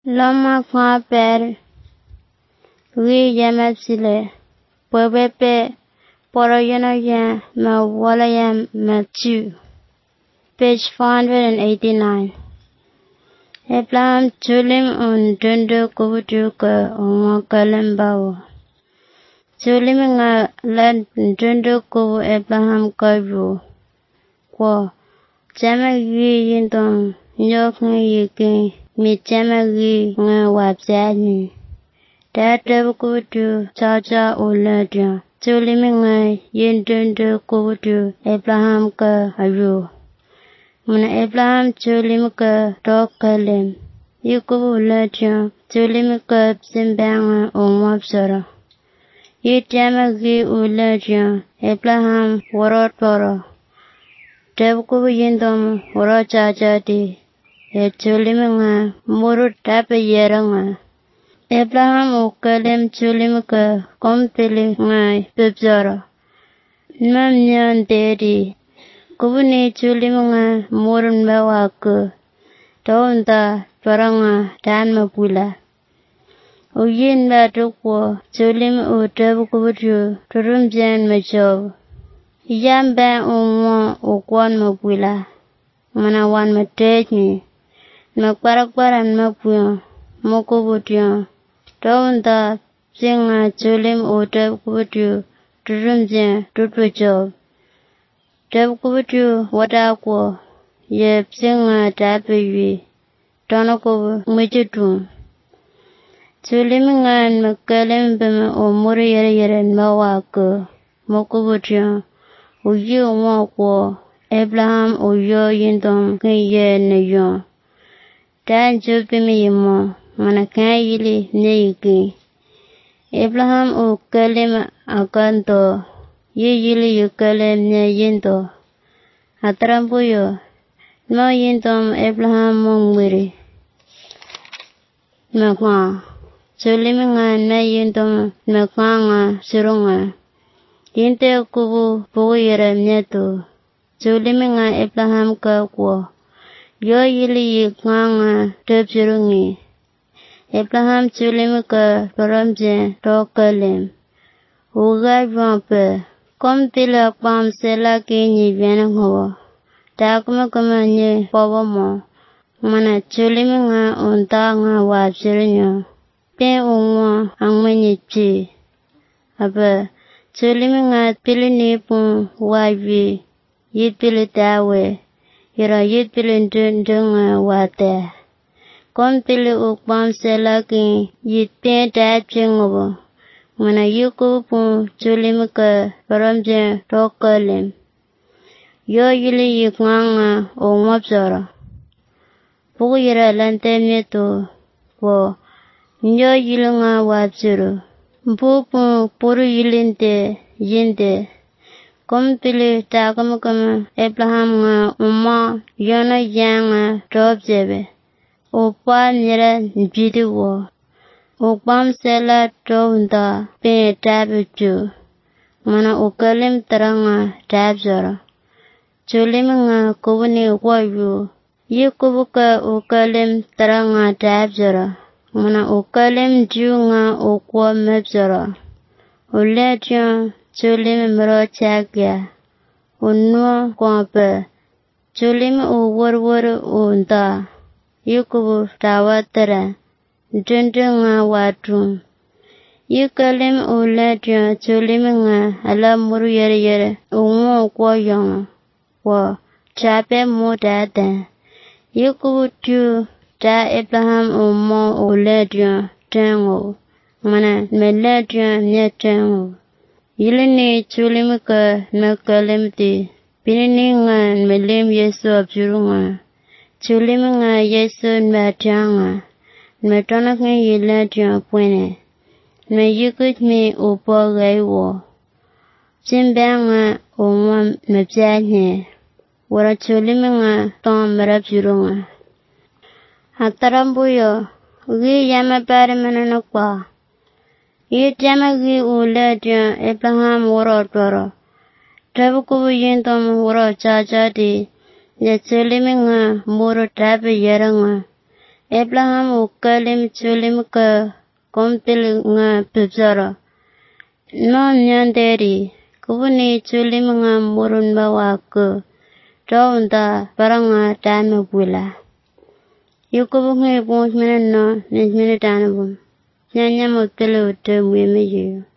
Loma kwa per wi yamapsile Pwebepe Poroyana ya ma wala ya Matthew. Page 489. Abraham Julim on Dundu Kubuduka on Kalambao. Julim nga lan Dundu Kubu Abraham Kabu. Kwa Jama yi yindom nyok yiki mi jama yi nga wabzani. Dada kubudu chacha uladia. Julim nga yindundu kubudu Abraham ka ayu. Muna Abraham Julim ka tokalem. Yukubu uladia Julim ka simbanga umwabsara. Yijama yi uladia Abraham warotoro. Debukubu yindom waro chacha di. Julim nga murut tabi yeranga. Abraham ukalem Julim ka kompili nga bibzara. Mam nyan dedi. Kubuni Julim nga murun bawaku. Taunda paranga dan mapula. Uyin ba tukwo Julim debukubu turumjan majob. Yamba umwa ukwan mapula. Manawan matejni. Makwarakwaran mapuyo. Mukubudiyo. Taunda singa Julim debukubu turumjan tutwajob. Debukubu wadakwo. Yep singa tabiwi. Tonokubu mwijidun. Julim nga makalem bima umuri yere mawaku. Mukubudiyo. Uyi umwakwo. Abraham uyo yindom kiye nayo. Dan jubimi yimo. Manakaya yili neyiki. Abraham ukalem akanto. Yili yukalem neyindo. Atrambuyo. No yindom Abraham mungwiri. Makwa. Julim nga neyindom makwa nga surunga. Yinte kubu bugu yere mnetu. Julim nga Abraham ka kwa. Yo yili yikwa nga tebzirungi. Abraham Julim ka paramje tokalem. Uga vampe. Kompila kwam sela kinyi vyana ngwa. Takuma kama nye pawa mo. Mana Julim nga unta nga wabzirinyo. Pen unwa angmanyi chi. Aba. Julim nga pili nipun wavi. Yit pili tawe. Yira yit pili ndunga wate. Kom pili ukwam selaki yit pen tapje ngobo. Mana yuku pun Julim ka paramje tokalem. Yo yili yikwa nga umwabzara. Pugu yira lantem neto. Wo. Nyo yili nga wabziru. Mpupun puru yilinte yinde. Kom pili takamukama Abraham nga umma yana yanga tobzebe. Upa nira njidi wo. Upam sela tounda pen tabiju. Mana ukalim taranga tabzara. Julim nga kubuni wayu. Yikubuka ukalim taranga tabzara. Mana ukalim ju nga ukwa mebzara. Uledyan Julim mro chagya. Unwa kwampe. Julim uwarwar unda. Yukubu tawatara. Dundu nga wadrum. Yukalim uledyan Julim nga ala muru yere unwa kwa yonga. Wa chape mu dada. Yukubu tu da Abraham umma uledyan tengo. Mana meledyan nyetengo. Yilini Julim ka nakalem di. Pinini nga melim Yesu abjurunga. Julim nga Yesu nbatanga. Nmetonak nga yiladyan pwene. Nmayukut mi upo gaywo. Simbanga umwa mabzanye. Wara Julim nga tong marabjurunga. Atarambuyo. Ugi yama pari mananakwa. Yijama gi uladyan Abraham warotoro. Tabukubu yindom waro chacha di. Ya Julim nga muru tabi yeranga. Abraham ukalim chulim ka komtil nga pipsara. No nyanderi kubuni chulim nga murun bawa ka taunda paranga dame bula. Yukubungi bons minano nisminitana bum. Nyanya mutile ute mweme yu.